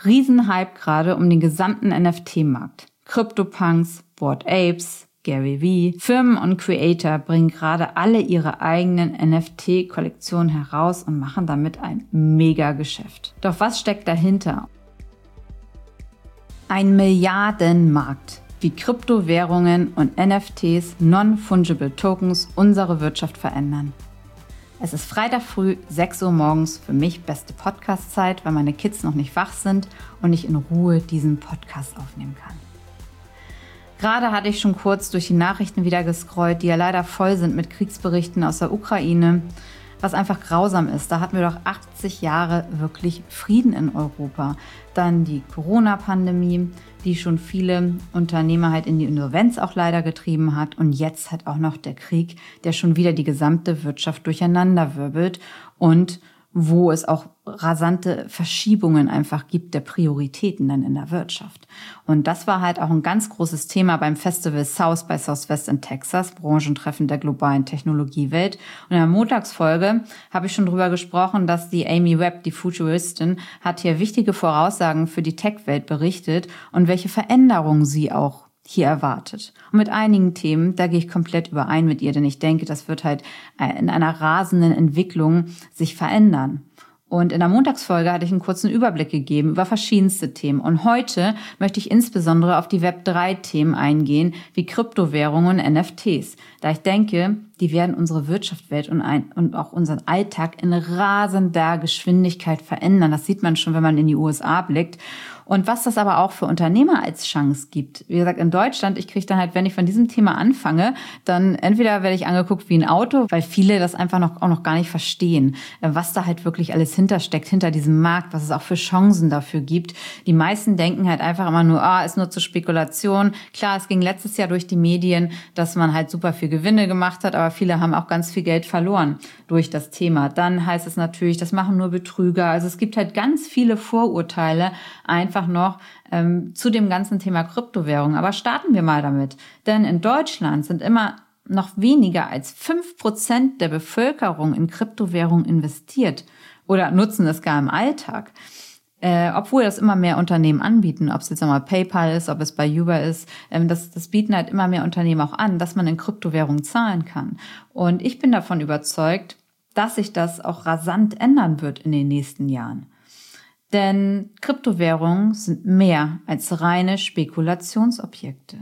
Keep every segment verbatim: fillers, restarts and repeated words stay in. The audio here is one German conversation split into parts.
Riesenhype gerade um den gesamten N F T-Markt. CryptoPunks, Bored Apes, Gary Vee, Firmen und Creator bringen gerade alle ihre eigenen N F T-Kollektionen heraus und machen damit ein Mega-Geschäft. Doch was steckt dahinter? Ein Milliardenmarkt, wie Kryptowährungen und N F Ts, Non-Fungible Tokens, unsere Wirtschaft verändern. Es ist Freitag früh, sechs Uhr morgens, für mich beste Podcast-Zeit, weil meine Kids noch nicht wach sind und ich in Ruhe diesen Podcast aufnehmen kann. Gerade hatte ich schon kurz durch die Nachrichten wieder gescrollt, die ja leider voll sind mit Kriegsberichten aus der Ukraine, was einfach grausam ist. Da hatten wir doch achtzig Jahre wirklich Frieden in Europa. Dann die Corona-Pandemie, die schon viele Unternehmer halt in die Insolvenz auch leider getrieben hat. Und jetzt halt auch noch der Krieg, der schon wieder die gesamte Wirtschaft durcheinanderwirbelt und wo es auch rasante Verschiebungen einfach gibt der Prioritäten dann in der Wirtschaft. Und das war halt auch ein ganz großes Thema beim Festival South by Southwest in Texas, Branchentreffen der globalen Technologiewelt. Und in der Montagsfolge habe ich schon drüber gesprochen, dass die Amy Webb, die Futuristin, hat hier wichtige Voraussagen für die Tech-Welt berichtet und welche Veränderungen sie auch hier erwartet. Und mit einigen Themen, da gehe ich komplett überein mit ihr, denn ich denke, das wird halt in einer rasenden Entwicklung sich verändern. Und in der Montagsfolge hatte ich einen kurzen Überblick gegeben über verschiedenste Themen. Und heute möchte ich insbesondere auf die Web drei Themen eingehen, wie Kryptowährungen und N F Ts. Da ich denke, die werden unsere Wirtschaftswelt und, ein, und auch unseren Alltag in rasender Geschwindigkeit verändern. Das sieht man schon, wenn man in die U S A blickt. Und was das aber auch für Unternehmer als Chance gibt. Wie gesagt, in Deutschland, ich kriege dann halt, wenn ich von diesem Thema anfange, dann entweder werde ich angeguckt wie ein Auto, weil viele das einfach noch auch noch gar nicht verstehen, was da halt wirklich alles hintersteckt, hinter diesem Markt, was es auch für Chancen dafür gibt. Die meisten denken halt einfach immer nur, ah, ist nur zur Spekulation. Klar, es ging letztes Jahr durch die Medien, dass man halt super viel Gewinne gemacht hat, aber viele haben auch ganz viel Geld verloren durch das Thema. Dann heißt es natürlich, das machen nur Betrüger. Also es gibt halt ganz viele Vorurteile, einfach noch ähm, zu dem ganzen Thema Kryptowährung. Aber starten wir mal damit. Denn in Deutschland sind immer noch weniger als fünf Prozent der Bevölkerung in Kryptowährung investiert oder nutzen es gar im Alltag. Äh, obwohl das immer mehr Unternehmen anbieten, ob es jetzt einmal PayPal ist, ob es bei Uber ist, ähm, das, das bieten halt immer mehr Unternehmen auch an, dass man in Kryptowährung zahlen kann. Und ich bin davon überzeugt, dass sich das auch rasant ändern wird in den nächsten Jahren. Denn Kryptowährungen sind mehr als reine Spekulationsobjekte.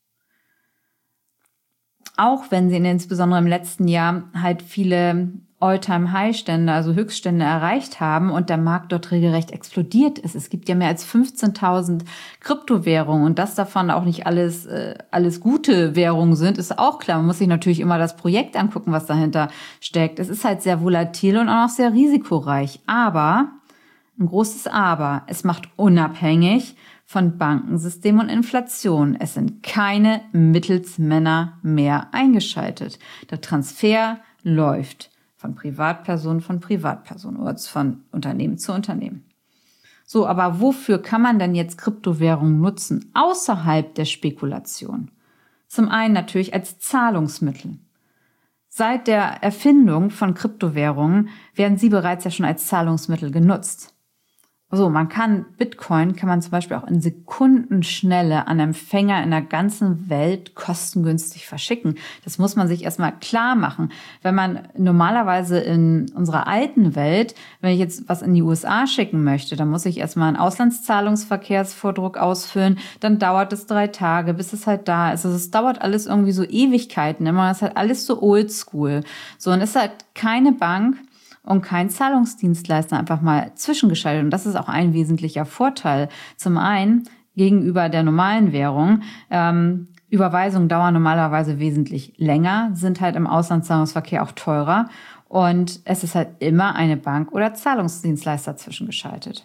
Auch wenn sie insbesondere im letzten Jahr halt viele All-Time-High-Stände, also Höchststände erreicht haben und der Markt dort regelrecht explodiert ist. Es gibt ja mehr als fünfzehntausend Kryptowährungen und dass davon auch nicht alles äh, alles gute Währungen sind, ist auch klar. Man muss sich natürlich immer das Projekt angucken, was dahinter steckt. Es ist halt sehr volatil und auch noch sehr risikoreich. Aber, ein großes Aber, es macht unabhängig von Bankensystem und Inflation. Es sind keine Mittelsmänner mehr eingeschaltet. Der Transfer läuft von Privatperson von Privatperson oder von Unternehmen zu Unternehmen. So, aber wofür kann man denn jetzt Kryptowährungen nutzen, außerhalb der Spekulation? Zum einen natürlich als Zahlungsmittel. Seit der Erfindung von Kryptowährungen werden sie bereits ja schon als Zahlungsmittel genutzt. So, man kann Bitcoin, kann man zum Beispiel auch in Sekundenschnelle an Empfänger in der ganzen Welt kostengünstig verschicken. Das muss man sich erstmal klar machen. Wenn man normalerweise in unserer alten Welt, wenn ich jetzt was in die U S A schicken möchte, dann muss ich erstmal einen Auslandszahlungsverkehrsvordruck ausfüllen. Dann dauert es drei Tage, bis es halt da ist. Also es dauert alles irgendwie so Ewigkeiten. Immer ist halt alles so oldschool. So, und es ist halt keine Bank und kein Zahlungsdienstleister einfach mal zwischengeschaltet. Und das ist auch ein wesentlicher Vorteil. Zum einen gegenüber der normalen Währung. Ähm, Überweisungen dauern normalerweise wesentlich länger, sind halt im Auslandszahlungsverkehr auch teurer. Und es ist halt immer eine Bank oder Zahlungsdienstleister zwischengeschaltet.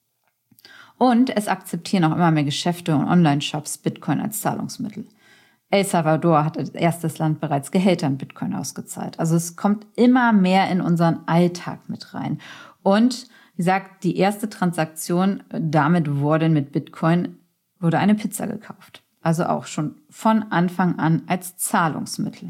Und es akzeptieren auch immer mehr Geschäfte und Online-Shops Bitcoin als Zahlungsmittel. El Salvador hat als erstes Land bereits Gehälter in Bitcoin ausgezahlt. Also es kommt immer mehr in unseren Alltag mit rein. Und wie gesagt, die erste Transaktion damit wurde mit Bitcoin, wurde eine Pizza gekauft. Also auch schon von Anfang an als Zahlungsmittel.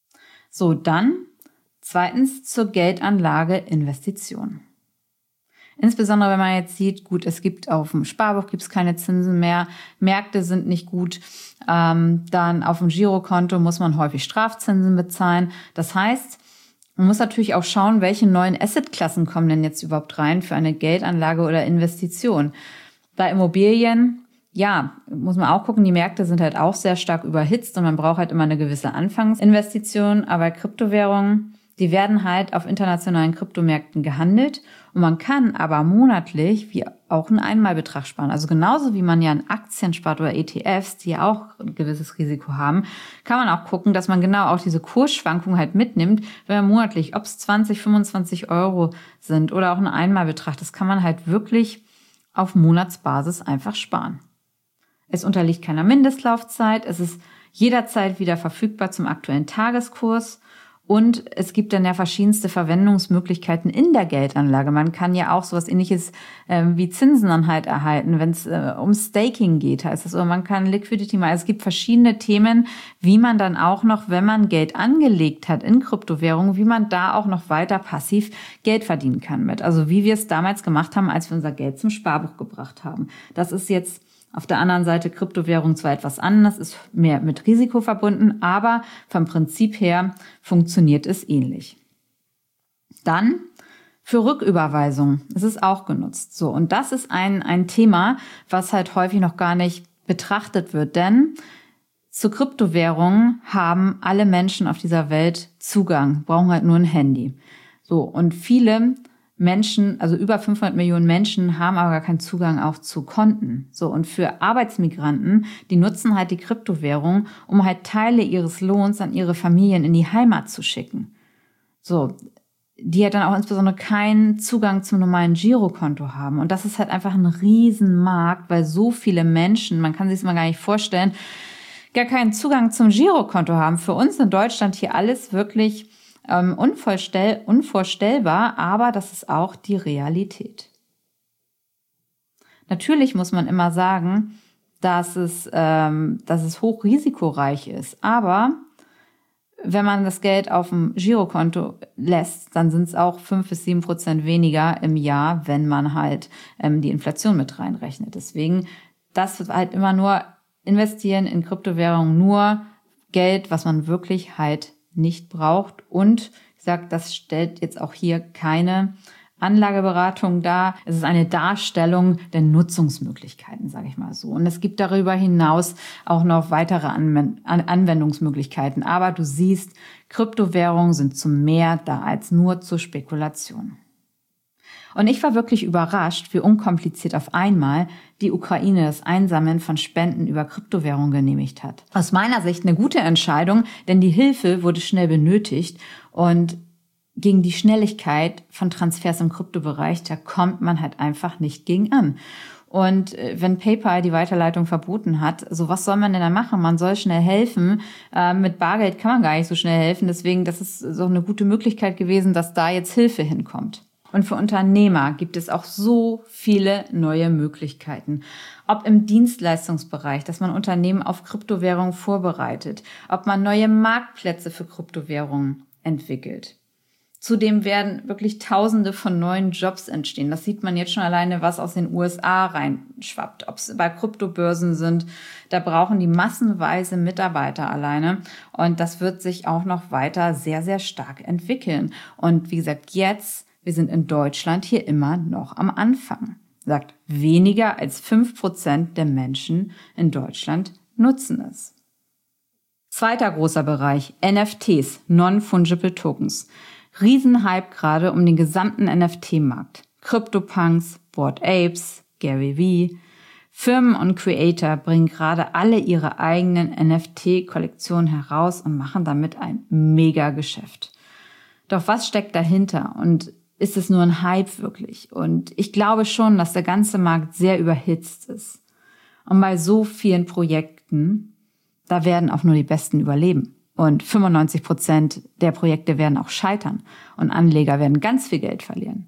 So, dann zweitens zur Geldanlage Investition. Insbesondere wenn man jetzt sieht, gut, es gibt auf dem Sparbuch gibt's keine Zinsen mehr, Märkte sind nicht gut, ähm, dann auf dem Girokonto muss man häufig Strafzinsen bezahlen. Das heißt, man muss natürlich auch schauen, welche neuen Assetklassen kommen denn jetzt überhaupt rein für eine Geldanlage oder Investition. Bei Immobilien, ja, muss man auch gucken, die Märkte sind halt auch sehr stark überhitzt und man braucht halt immer eine gewisse Anfangsinvestition. Aber Kryptowährungen, die werden halt auf internationalen Kryptomärkten gehandelt und man kann aber monatlich wie auch einen Einmalbetrag sparen. Also genauso wie man ja in Aktien spart oder E T Fs, die ja auch ein gewisses Risiko haben, kann man auch gucken, dass man genau auch diese Kursschwankungen halt mitnimmt, wenn man monatlich, ob es zwanzig, fünfundzwanzig Euro sind oder auch ein Einmalbetrag, das kann man halt wirklich auf Monatsbasis einfach sparen. Es unterliegt keiner Mindestlaufzeit, es ist jederzeit wieder verfügbar zum aktuellen Tageskurs und es gibt dann ja verschiedenste Verwendungsmöglichkeiten in der Geldanlage. Man kann ja auch sowas Ähnliches äh, wie Zinsen dann halt erhalten, wenn es äh, um Staking geht, heißt das, oder man kann Liquidity machen. Es gibt verschiedene Themen, wie man dann auch noch, wenn man Geld angelegt hat in Kryptowährungen, wie man da auch noch weiter passiv Geld verdienen kann mit. Also wie wir es damals gemacht haben, als wir unser Geld zum Sparbuch gebracht haben. Das ist jetzt auf der anderen Seite Kryptowährung zwar etwas anders, ist mehr mit Risiko verbunden, aber vom Prinzip her funktioniert es ähnlich. Dann für Rücküberweisung. Es ist auch genutzt. So, und das ist ein, ein Thema, was halt häufig noch gar nicht betrachtet wird, denn zu Kryptowährungen haben alle Menschen auf dieser Welt Zugang, brauchen halt nur ein Handy. So, und viele Menschen, also über fünfhundert Millionen Menschen haben aber gar keinen Zugang auch zu Konten. So, und für Arbeitsmigranten, die nutzen halt die Kryptowährung, um halt Teile ihres Lohns an ihre Familien in die Heimat zu schicken. So, die halt dann auch insbesondere keinen Zugang zum normalen Girokonto haben. Und das ist halt einfach ein Riesenmarkt, weil so viele Menschen, man kann sich das mal gar nicht vorstellen, gar keinen Zugang zum Girokonto haben. Für uns in Deutschland hier alles wirklich Ähm, unvorstell- unvorstellbar, aber das ist auch die Realität. Natürlich muss man immer sagen, dass es, ähm, dass es hochrisikoreich ist, aber wenn man das Geld auf dem Girokonto lässt, dann sind es auch fünf bis sieben Prozent weniger im Jahr, wenn man halt ähm, die Inflation mit reinrechnet. Deswegen, das wird halt immer nur investieren in Kryptowährungen, nur Geld, was man wirklich halt nicht braucht. Und ich sage, das stellt jetzt auch hier keine Anlageberatung dar. Es ist eine Darstellung der Nutzungsmöglichkeiten, sage ich mal so. Und es gibt darüber hinaus auch noch weitere Anwendungsmöglichkeiten. Aber du siehst, Kryptowährungen sind zu mehr da als nur zur Spekulation. Und ich war wirklich überrascht, wie unkompliziert auf einmal die Ukraine das Einsammeln von Spenden über Kryptowährungen genehmigt hat. Aus meiner Sicht eine gute Entscheidung, denn die Hilfe wurde schnell benötigt und gegen die Schnelligkeit von Transfers im Kryptobereich, da kommt man halt einfach nicht gegen an. Und wenn PayPal die Weiterleitung verboten hat, so was soll man denn da machen? Man soll schnell helfen. Äh, mit Bargeld kann man gar nicht so schnell helfen. Deswegen, das ist so eine gute Möglichkeit gewesen, dass da jetzt Hilfe hinkommt. Und für Unternehmer gibt es auch so viele neue Möglichkeiten. Ob im Dienstleistungsbereich, dass man Unternehmen auf Kryptowährungen vorbereitet, ob man neue Marktplätze für Kryptowährungen entwickelt. Zudem werden wirklich Tausende von neuen Jobs entstehen. Das sieht man jetzt schon alleine, was aus den U S A reinschwappt. Ob es bei Kryptobörsen sind, da brauchen die massenweise Mitarbeiter alleine. Und das wird sich auch noch weiter sehr, sehr stark entwickeln. Und wie gesagt, jetzt wir sind in Deutschland hier immer noch am Anfang. Sagt, weniger als fünf Prozent der Menschen in Deutschland nutzen es. Zweiter großer Bereich, N F Ts, Non-Fungible Tokens. Riesenhype gerade um den gesamten N F T-Markt. CryptoPunks, Bored Apes, Gary Vee. Firmen und Creator bringen gerade alle ihre eigenen N F T-Kollektionen heraus und machen damit ein Mega-Geschäft. Doch was steckt dahinter und ist es nur ein Hype wirklich? Und ich glaube schon, dass der ganze Markt sehr überhitzt ist. Und bei so vielen Projekten, da werden auch nur die Besten überleben. Und fünfundneunzig Prozent der Projekte werden auch scheitern. Und Anleger werden ganz viel Geld verlieren.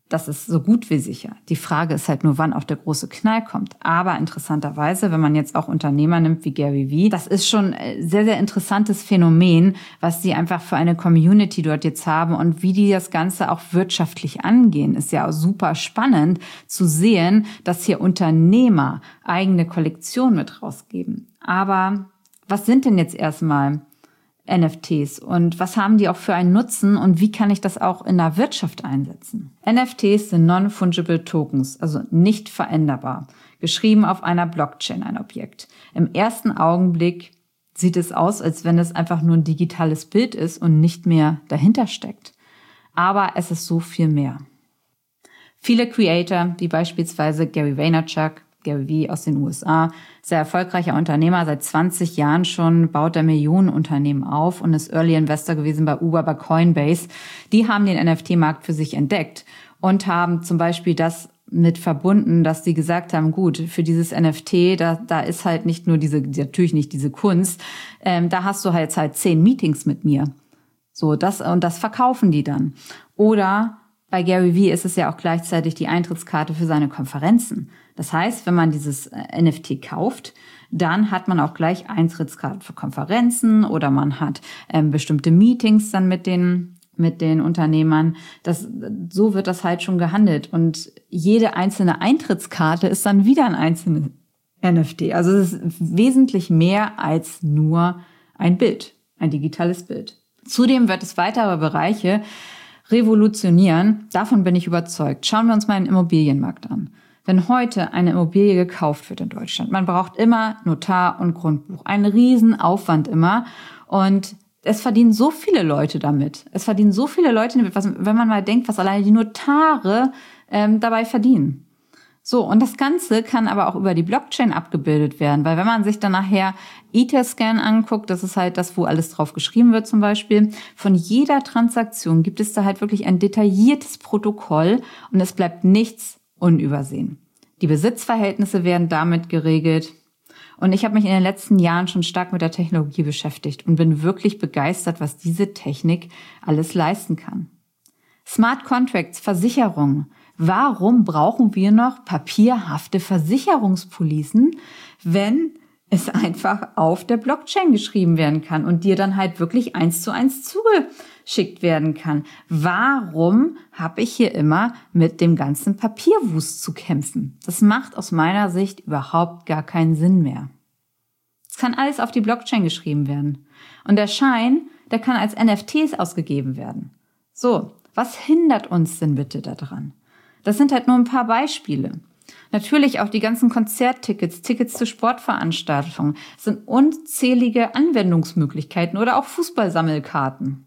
Das ist so gut wie sicher. Die Frage ist halt nur, wann auch der große Knall kommt. Aber interessanterweise, wenn man jetzt auch Unternehmer nimmt wie Gary Vee, das ist schon ein sehr, sehr interessantes Phänomen, was die einfach für eine Community dort jetzt haben und wie die das Ganze auch wirtschaftlich angehen. Ist ja auch super spannend zu sehen, dass hier Unternehmer eigene Kollektionen mit rausgeben. Aber was sind denn jetzt erstmal N F Ts und was haben die auch für einen Nutzen und wie kann ich das auch in der Wirtschaft einsetzen? N F Ts sind Non-Fungible Tokens, also nicht veränderbar, geschrieben auf einer Blockchain, ein Objekt. Im ersten Augenblick sieht es aus, als wenn es einfach nur ein digitales Bild ist und nicht mehr dahinter steckt. Aber es ist so viel mehr. Viele Creator, wie beispielsweise Gary Vaynerchuk, Gary Vee aus den U S A, sehr erfolgreicher Unternehmer, seit zwanzig Jahren schon, baut er Millionenunternehmen auf und ist Early Investor gewesen bei Uber, bei Coinbase. Die haben den N F T-Markt für sich entdeckt und haben zum Beispiel das mit verbunden, dass die gesagt haben, gut, für dieses N F T, da, da ist halt nicht nur diese, natürlich nicht diese Kunst, ähm, da hast du halt halt zehn Meetings mit mir. So, das, und das verkaufen die dann. Oder bei Gary Vee ist es ja auch gleichzeitig die Eintrittskarte für seine Konferenzen. Das heißt, wenn man dieses N F T kauft, dann hat man auch gleich Eintrittskarten für Konferenzen oder man hat ähm, bestimmte Meetings dann mit den mit den Unternehmern. Das, so wird das halt schon gehandelt. Und jede einzelne Eintrittskarte ist dann wieder ein einzelnes N F T. Also es ist wesentlich mehr als nur ein Bild, ein digitales Bild. Zudem wird es weitere Bereiche revolutionieren. Davon bin ich überzeugt. Schauen wir uns mal den Immobilienmarkt an. Wenn heute eine Immobilie gekauft wird in Deutschland, man braucht immer Notar und Grundbuch. Ein Riesenaufwand immer. Und es verdienen so viele Leute damit. Es verdienen so viele Leute damit, was, wenn man mal denkt, was alleine die Notare ähm, dabei verdienen. So, und das Ganze kann aber auch über die Blockchain abgebildet werden, weil wenn man sich dann nachher Etherscan anguckt, das ist halt das, wo alles drauf geschrieben wird zum Beispiel, von jeder Transaktion gibt es da halt wirklich ein detailliertes Protokoll und es bleibt nichts unübersehen. Die Besitzverhältnisse werden damit geregelt. Und ich habe mich in den letzten Jahren schon stark mit der Technologie beschäftigt und bin wirklich begeistert, was diese Technik alles leisten kann. Smart Contracts, Versicherungen. Warum brauchen wir noch papierhafte Versicherungspolicen, wenn es einfach auf der Blockchain geschrieben werden kann und dir dann halt wirklich eins zu eins zugeschickt werden kann? Warum habe ich hier immer mit dem ganzen Papierwust zu kämpfen? Das macht aus meiner Sicht überhaupt gar keinen Sinn mehr. Es kann alles auf die Blockchain geschrieben werden. Und der Schein, der kann als N F Ts ausgegeben werden. So, was hindert uns denn bitte daran? Das sind halt nur ein paar Beispiele. Natürlich auch die ganzen Konzerttickets, Tickets zu Sportveranstaltungen. Es sind unzählige Anwendungsmöglichkeiten oder auch Fußballsammelkarten.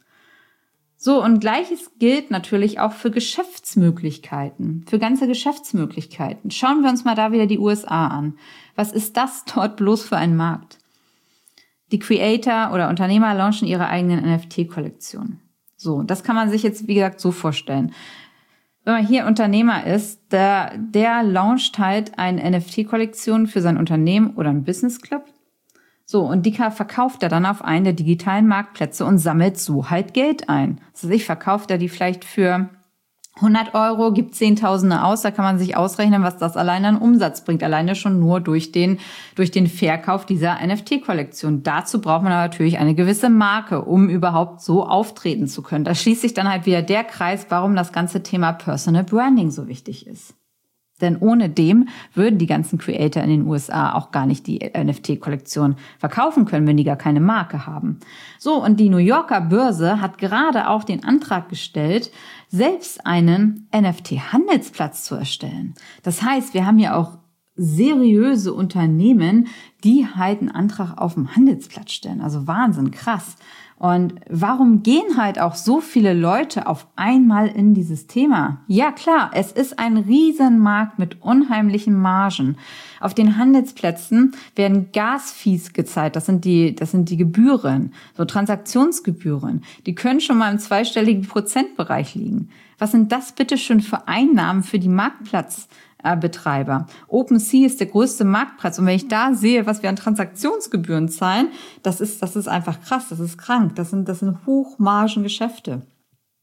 So, und Gleiches gilt natürlich auch für Geschäftsmöglichkeiten, für ganze Geschäftsmöglichkeiten. Schauen wir uns mal da wieder die U S A an. Was ist das dort bloß für ein Markt? Die Creator oder Unternehmer launchen ihre eigenen N F T-Kollektionen. So, das kann man sich jetzt, wie gesagt, so vorstellen. Wenn man hier Unternehmer ist, der, der launcht halt eine N F T-Kollektion für sein Unternehmen oder einen Business Club. So, und die verkauft er dann auf einen der digitalen Marktplätze und sammelt so halt Geld ein. Also ich verkauft er die vielleicht für hundert Euro, gibt Zehntausende aus, da kann man sich ausrechnen, was das alleine an Umsatz bringt. Alleine schon nur durch den, durch den Verkauf dieser N F T-Kollektion. Dazu braucht man aber natürlich eine gewisse Marke, um überhaupt so auftreten zu können. Da schließt sich dann halt wieder der Kreis, warum das ganze Thema Personal Branding so wichtig ist. Denn ohne dem würden die ganzen Creator in den U S A auch gar nicht die N F T-Kollektion verkaufen können, wenn die gar keine Marke haben. So, und die New Yorker Börse hat gerade auch den Antrag gestellt, selbst einen N F T-Handelsplatz zu erstellen. Das heißt, wir haben hier auch seriöse Unternehmen, die halt einen Antrag auf dem Handelsplatz stellen. Also Wahnsinn, krass. Und warum gehen halt auch so viele Leute auf einmal in dieses Thema? Ja klar, es ist ein Riesenmarkt mit unheimlichen Margen. Auf den Handelsplätzen werden Gas-Fees gezahlt, das sind die, das sind die Gebühren, so Transaktionsgebühren. Die können schon mal im zweistelligen Prozentbereich liegen. Was sind das bitte schon für Einnahmen für die Marktplatzbetreiber? OpenSea ist der größte Marktplatz und wenn ich da sehe, was wir an Transaktionsgebühren zahlen, das ist, das ist einfach krass, das ist krank, das sind, das sind Hochmargengeschäfte.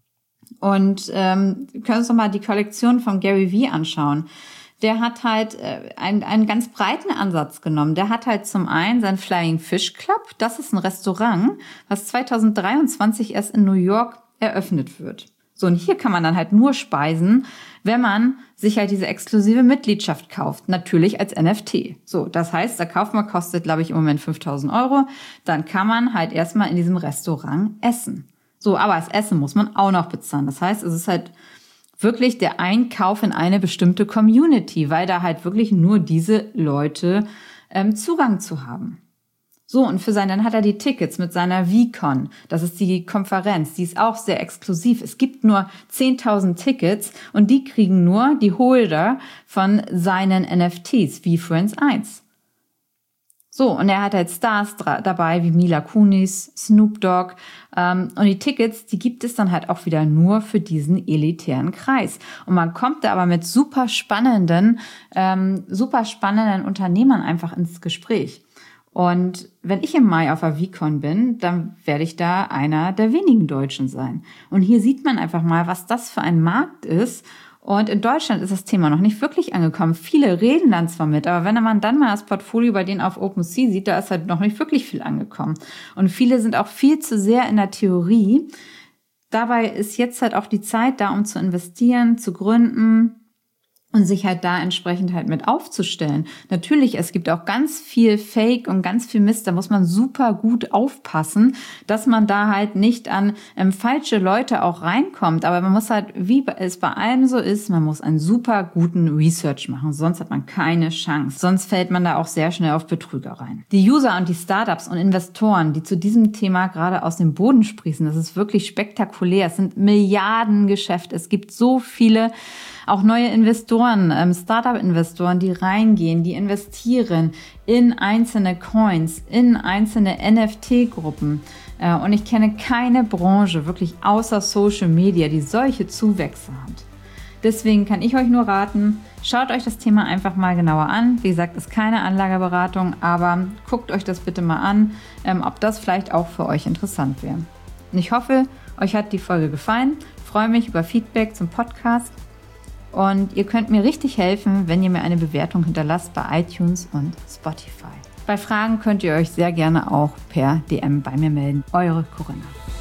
Und ähm, wir können uns doch mal die Kollektion von Gary Vee anschauen. Der hat halt äh, einen, einen ganz breiten Ansatz genommen. Der hat halt zum einen sein Flying Fish Club. Das ist ein Restaurant, was zwanzig dreiundzwanzig erst in New York eröffnet wird. So, und hier kann man dann halt nur speisen, wenn man sich halt diese exklusive Mitgliedschaft kauft. Natürlich als N F T. So, das heißt, der Kaufmann kostet, glaube ich, im Moment fünftausend Euro. Dann kann man halt erstmal in diesem Restaurant essen. So, aber das Essen muss man auch noch bezahlen. Das heißt, es ist halt wirklich der Einkauf in eine bestimmte Community, weil da halt wirklich nur diese Leute ähm, Zugang zu haben. So, und für seinen, dann hat er die Tickets mit seiner VeeCon. Das ist die Konferenz, die ist auch sehr exklusiv. Es gibt nur zehntausend Tickets und die kriegen nur die Holder von seinen N F Ts, wie Friends eins. So, und er hat halt Stars dra- dabei, wie Mila Kunis, Snoop Dogg. Ähm, und die Tickets, die gibt es dann halt auch wieder nur für diesen elitären Kreis. Und man kommt da aber mit super spannenden, ähm, super spannenden Unternehmern einfach ins Gespräch. Und wenn ich im Mai auf der VeeCon bin, dann werde ich da einer der wenigen Deutschen sein. Und hier sieht man einfach mal, was das für ein Markt ist. Und in Deutschland ist das Thema noch nicht wirklich angekommen. Viele reden dann zwar mit, aber wenn man dann mal das Portfolio bei denen auf OpenSea sieht, da ist halt noch nicht wirklich viel angekommen. Und viele sind auch viel zu sehr in der Theorie. Dabei ist jetzt halt auch die Zeit da, um zu investieren, zu gründen und sich halt da entsprechend halt mit aufzustellen. Natürlich, es gibt auch ganz viel Fake und ganz viel Mist, da muss man super gut aufpassen, dass man da halt nicht an ähm, falsche Leute auch reinkommt. Aber man muss halt, wie es bei allem so ist, man muss einen super guten Research machen, sonst hat man keine Chance. Sonst fällt man da auch sehr schnell auf Betrüger rein. Die User und die Startups und Investoren, die zu diesem Thema gerade aus dem Boden sprießen, das ist wirklich spektakulär. Es sind Milliardengeschäfte. Es gibt so viele auch neue Investoren, ähm, Startup-Investoren, die reingehen, die investieren in einzelne Coins, in einzelne N F T-Gruppen. Äh, und ich kenne keine Branche, wirklich außer Social Media, die solche Zuwächse hat. Deswegen kann ich euch nur raten, schaut euch das Thema einfach mal genauer an. Wie gesagt, ist keine Anlageberatung, aber guckt euch das bitte mal an, ähm, ob das vielleicht auch für euch interessant wäre. Und ich hoffe, euch hat die Folge gefallen. Ich freue mich über Feedback zum Podcast. Und ihr könnt mir richtig helfen, wenn ihr mir eine Bewertung hinterlasst bei iTunes und Spotify. Bei Fragen könnt ihr euch sehr gerne auch per D M bei mir melden. Eure Corinna.